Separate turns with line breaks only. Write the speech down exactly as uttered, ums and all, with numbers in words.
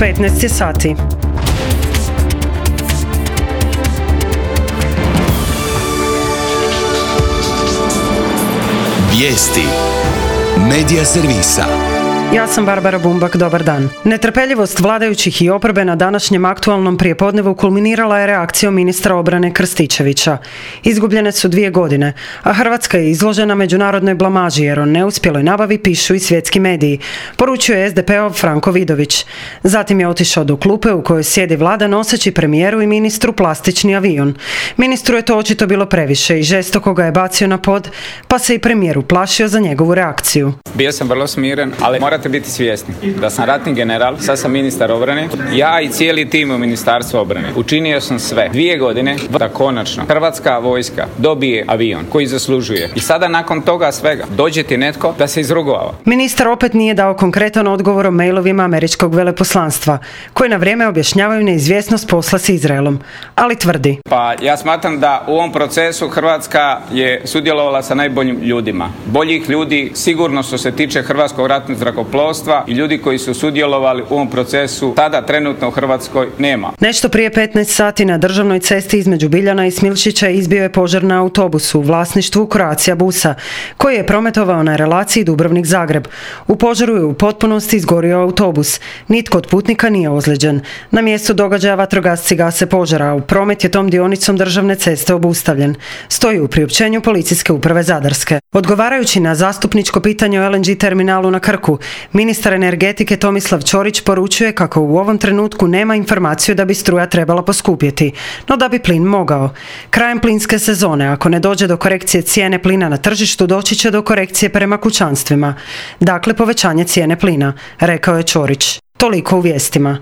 petnaest je sati.
Vijesti Medija servisa.
Ja sam Barbara Bumbak, dobar dan. Netrpeljivost vladajućih i oporbe na današnjem aktualnom prijepodnevu kulminirala je reakcijom ministra obrane Krstičevića. Izgubljene su dvije godine, a Hrvatska je izložena međunarodnoj blamaži jer o neuspjeloj nabavi pišu i svjetski mediji, poručio je es de pe-ov Franko Vidović. Zatim je otišao do klupe u kojoj sjedi vlada noseći premijeru i ministru plastični avion. Ministru je to očito bilo previše i žestoko ga je bacio na pod, pa se i premijeru plašio za njegovu reakciju.
Bio sam vrlo smiren, ali morate biti svjesni da sam ratni general, sad sam ministar obrane, ja i cijeli tim u Ministarstvu obrane. Učinio sam sve dvije godine da konačno Hrvatska vojska dobije avion koji zaslužuje. I sada nakon toga svega dođe ti netko da se izrugova.
Ministar opet nije dao konkretan odgovor o mailovima američkog veleposlanstva, koji na vrijeme objašnjavaju neizvjesnost posla s Izraelom, ali tvrdi.
Pa ja smatram da u ovom procesu Hrvatska je sudjelovala sa najboljim ljudima. Boljih ljudi sigurno što se tiče Hrvatskog ratnog zrakoplovstva i ljudi koji su sudjelovali u ovom procesu tada trenutno u Hrvatskoj nema.
Nešto prije petnaest sati na državnoj cesti između Biljana i Smilšića izbio je požar na autobusu u vlasništvu Croatia busa, koji je prometovao na relaciji Dubrovnik-Zagreb. U požaru je u potpunosti izgorio autobus. Nitko od putnika nije ozlijeđen. Na mjestu događaja vatrogasci gase požara, a u promet je tom dionicom državne ceste obustavljen. Stoji u priopćenju Policijske uprave Zadarske. Odgovarajući na zastupničko pitanje o el en ge terminalu na Krku, ministar energetike Tomislav Ćorić poručuje kako u ovom trenutku nema informaciju da bi struja trebala poskupjeti, no da bi plin mogao. Krajem plinske sezone, ako ne dođe do korekcije cijene plina na tržištu, doći će do korekcije prema kućanstvima. Dakle, povećanje cijene plina, rekao je Ćorić. Toliko u vijestima.